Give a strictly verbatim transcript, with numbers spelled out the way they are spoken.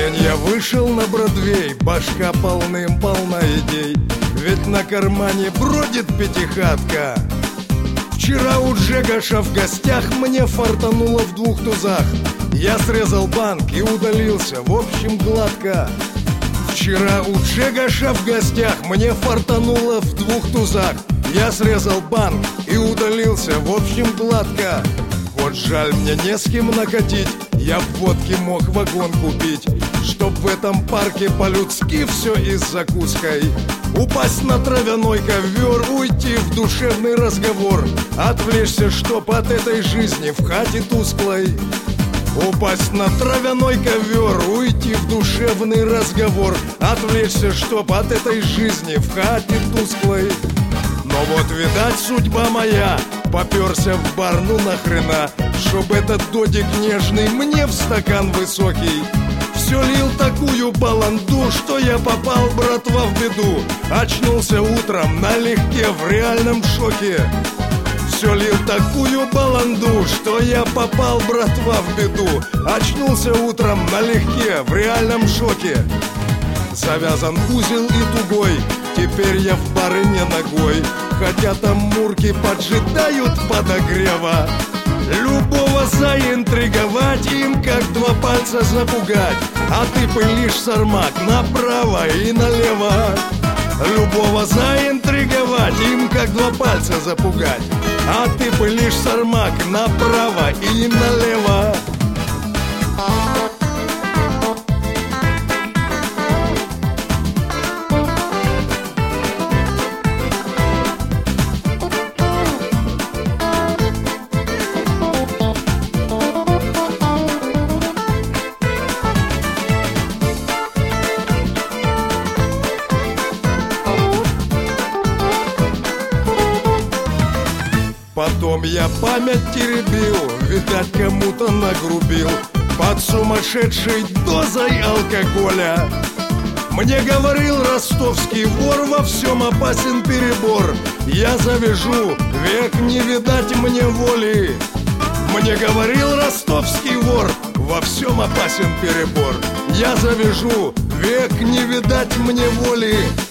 день я вышел на Бродвей, башка полным-полна идей, ведь на кармане бродит пятихатка. Вчера у Джегаша в гостях мне фартануло в двух тузах. Я срезал банк и удалился, в общем, гладко. Вчера у Джегаша в гостях мне фартануло в двух тузах. Я срезал банк и удалился, в общем, гладко. Вот жаль, мне не с кем накатить, я в водке мог вагон купить, чтоб в этом парке по-людски все и с закуской. Упасть на травяной ковер, уйти в душевный разговор, отвлечься, чтоб от этой жизни в хате тусклой. Упасть на травяной ковер, уйти в душевный разговор, отвлечься, чтоб от этой жизни в хате тусклой. Но вот, видать, судьба моя, попёрся в бар, ну нахрена, чтоб этот додик нежный мне в стакан высокий. Все лил такую баланду, что я попал, братва, в беду. Очнулся утром налегке в реальном шоке. Все лил такую баланду, что я попал, братва, в беду. Очнулся утром налегке в реальном шоке. Завязан узел и тугой, теперь я в бары не ногой, хотя там мурки поджидают подогрева. Любого заинтриговать, им как два пальца запугать, а ты пылишь, сармак, направо и налево. Любого заинтриговать, им как два пальца запугать, а ты пылишь, сармак, направо и налево. Потом я память теребил, видать, кому-то нагрубил под сумасшедшей дозой алкоголя. Мне говорил ростовский вор, во всем опасен перебор. Я завяжу, век не видать мне воли. Мне говорил ростовский вор, во всем опасен перебор. Я завяжу, век не видать мне воли.